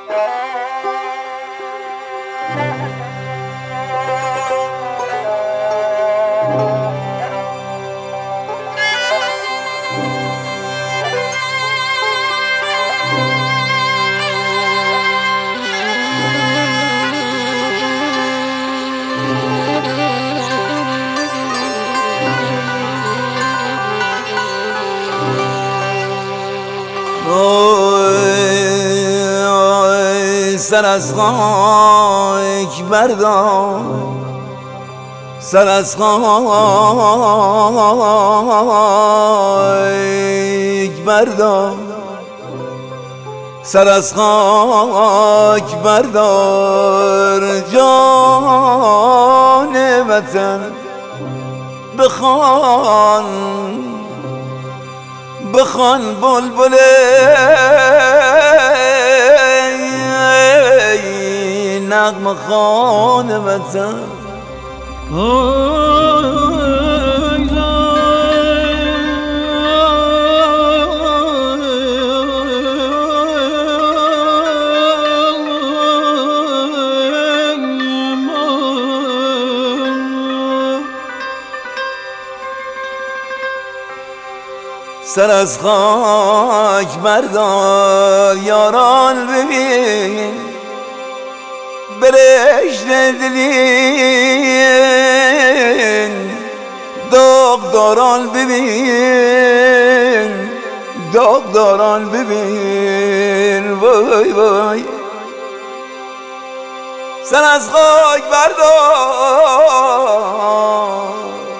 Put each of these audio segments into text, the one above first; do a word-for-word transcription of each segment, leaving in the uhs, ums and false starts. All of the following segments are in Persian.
سر از خاک بردار، سر از خاک بردار، سر از خاک بردار، جان وطن بخوان بخوان بلبل نغمه خوان وطن. سر از خاک بردار، یاران ببین برشت دلین، داغداران ببین داغداران ببین، وای وای. سر از خاک بردار،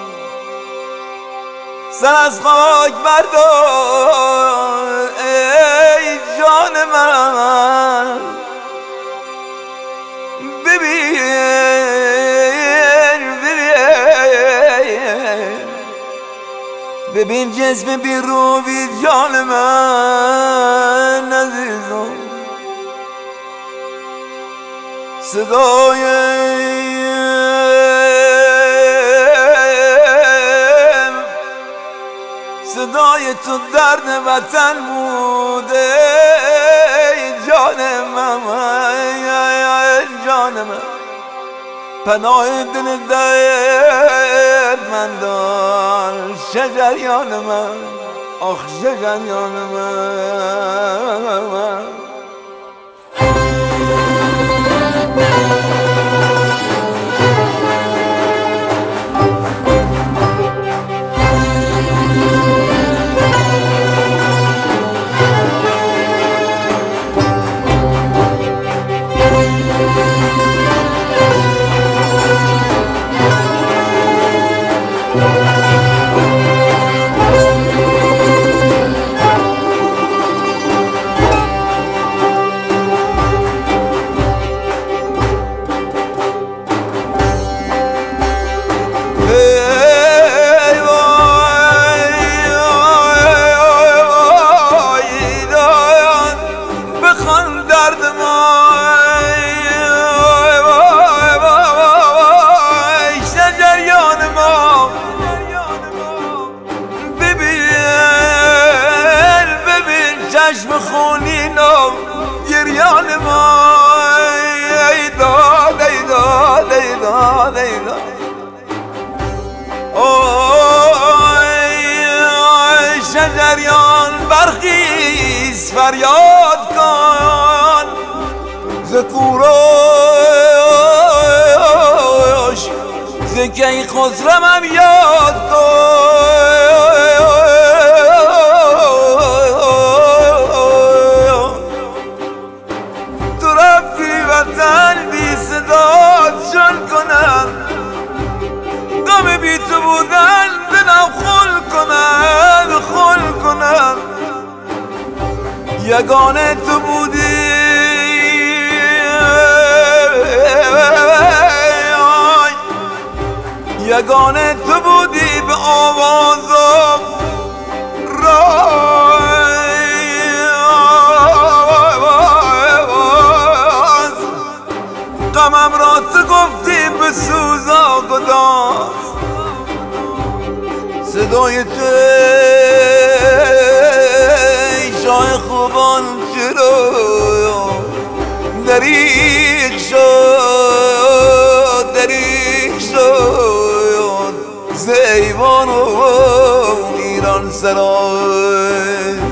سر از خاک بردار، ای جان من ببین ببین ببین جسم بیروبی جان من عزیزم. صدای صدای تو درد وطن بوده جان من، جان من پناه دل دردمندان، شجریان من، آخ شجریان من. چشم خونینم گریان ما، ای داد ای داد ای داد ای داد. ای شجریان برخیز فریاد کن، ز کوروش ز کی خسروم یاد کن. بی تو بودن دلم خل کنن خل کنن، یگانه تو بودی یگانه تو بودی به آوازم راز، غمم را تو گفتی به سوزا گداز. صدای تو شاه خوبان چرا دریغ شد دریغ شد زیبان و ایران سرای.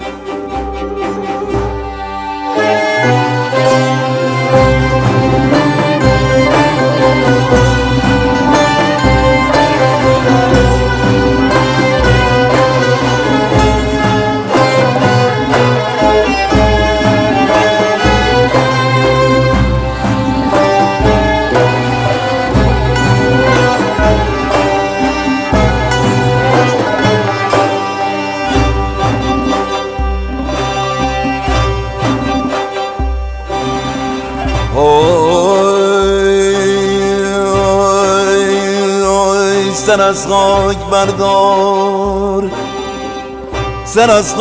سر از خاک بردار سر از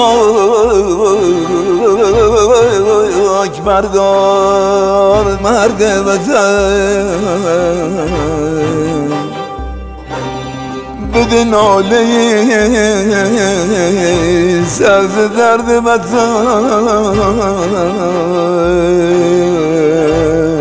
خاک بردار مرد وطن بده ناله سرز درد وطن.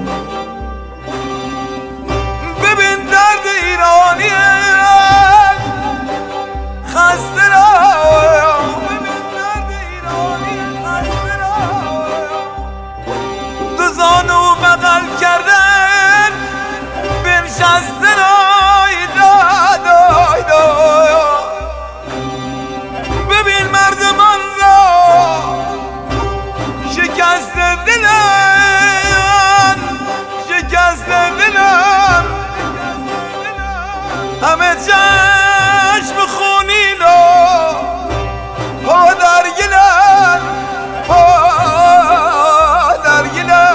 زانو بغل کردن بنشستن آی داد آی داد. ببین مردمان را شکست دلن شکست دلن همه چشم خونین و پا در گلن پا در گلن.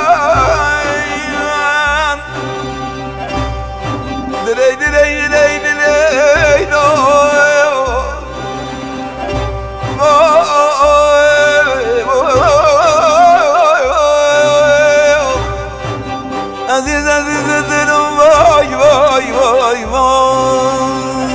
Diley diley diley diley do Aziz aziz dilim vay vay vay vay.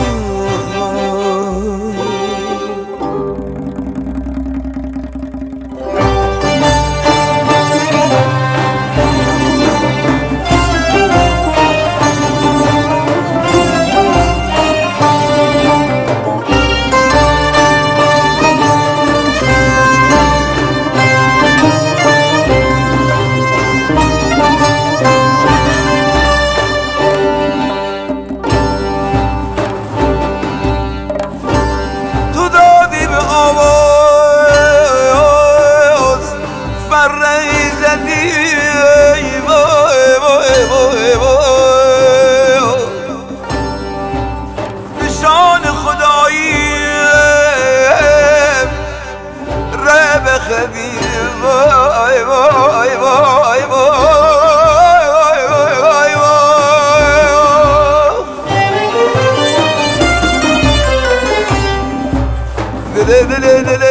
نشان خدایی رب خدیر وای وای وای وای وای دل دل دل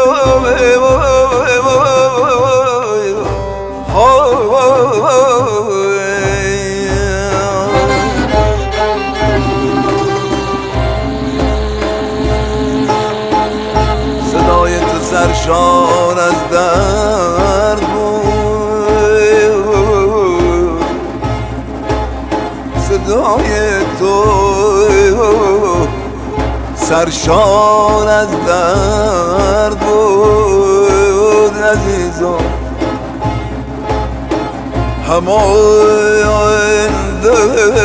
صدای تو سرشار از درد بود صدای تو سرشار از درد بود عزیزم. همانده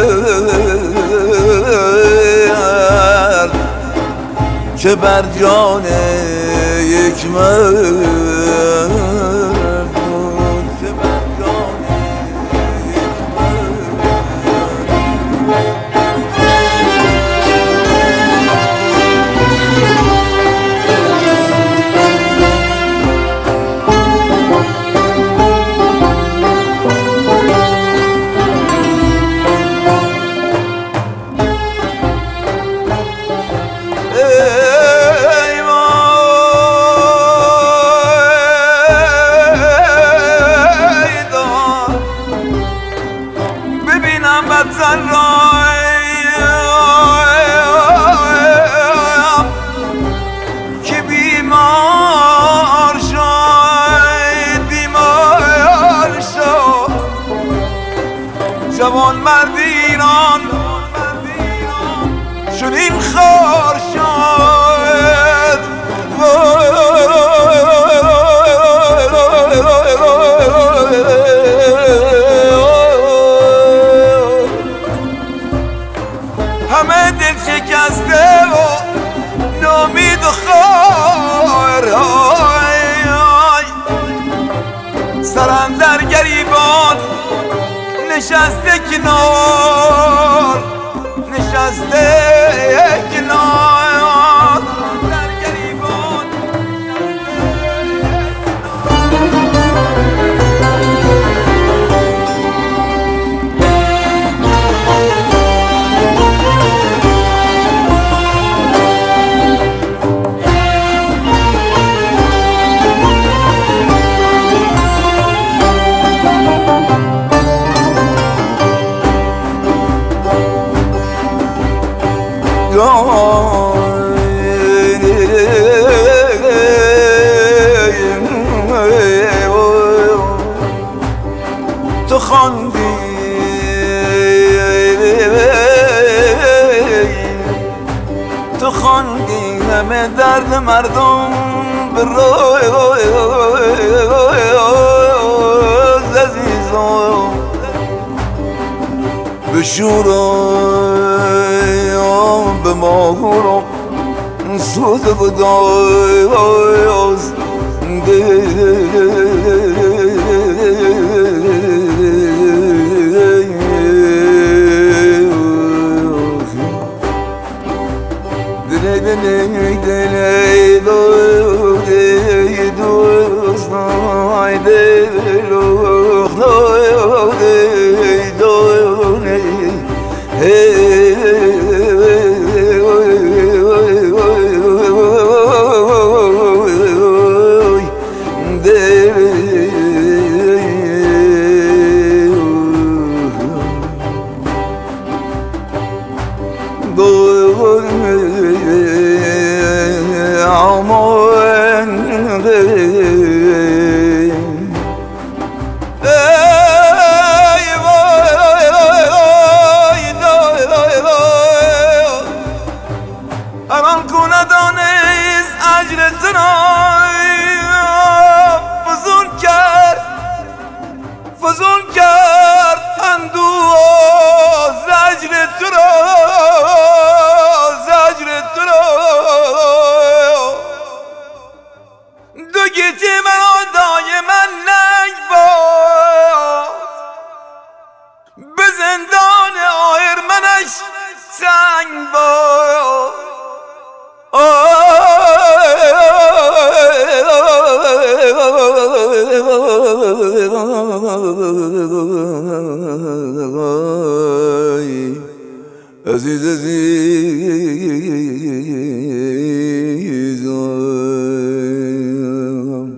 که بر جان یک مرد بود که بر جان یک وطن را که بیمار شد بیمار شد نشسته کنار نشسته کنار در گریبان تو خواندی تو خواندی همه درد مردم به روز عزیزم به شورم به ماهورم سوز بداز فزون کرد اندوه زجر تو را زجر تو را دو گیتی من آدای من ننگ باد به زندان آهر منش سنگ باد عزیز عزیزم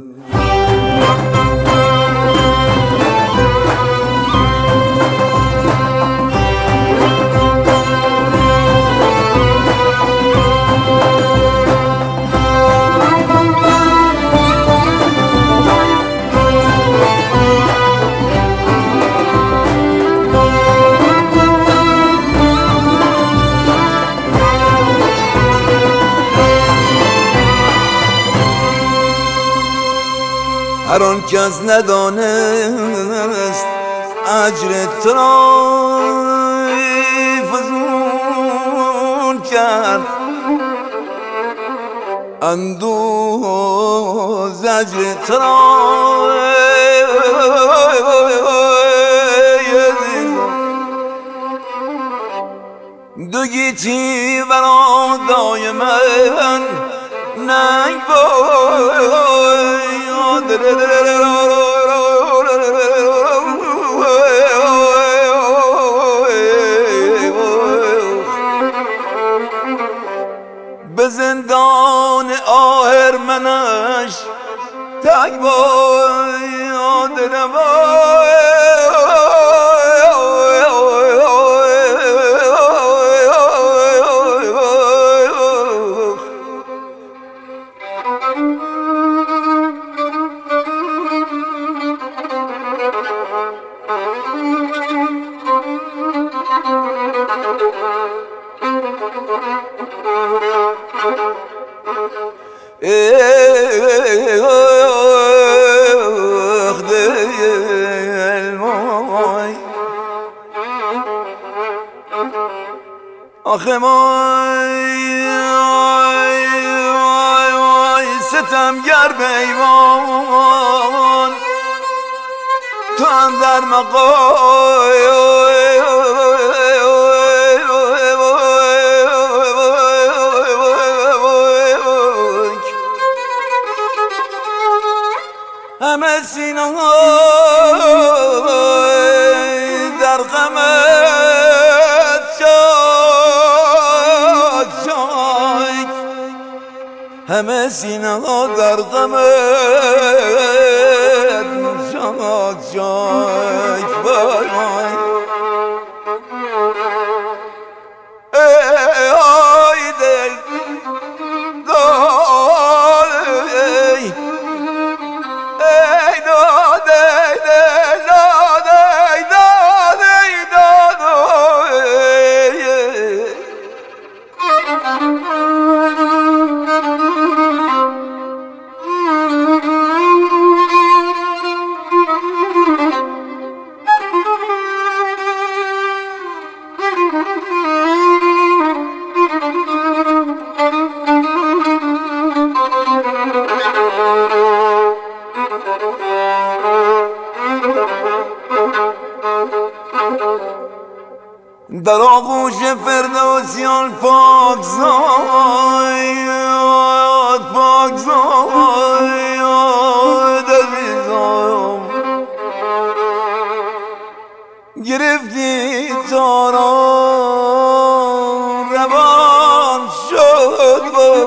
هر آن کس ندانست اجر تو را فزون کرد اندوه زجر تو را دو گیتی برادای من ننگ باد به زندان آهر منش تنگ باد آخه ما ستمگر بیوان تو هم در مقای همه سینه در غمت شاد شای همه سینه در غمت شاد شای وای وای ای دل دای در آغوش فردوسیان پاک زاد پاک زاد عزیزم گرفتی تارا روان شد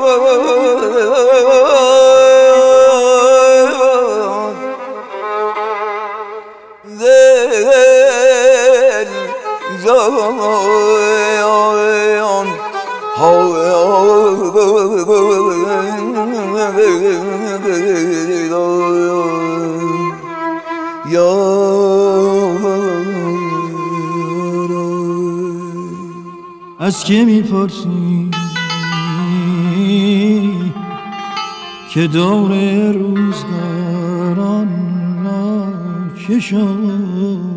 دل جان از که میپرسی که دور روزگاران را که شد